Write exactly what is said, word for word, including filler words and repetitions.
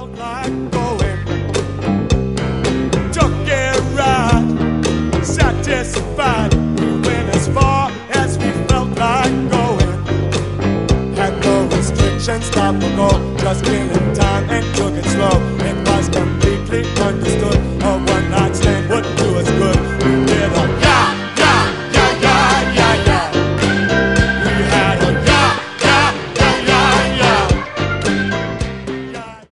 felt like going. Took it right, satisfied. We went as far as we felt like going. Had no restrictions, stop or go, just feeling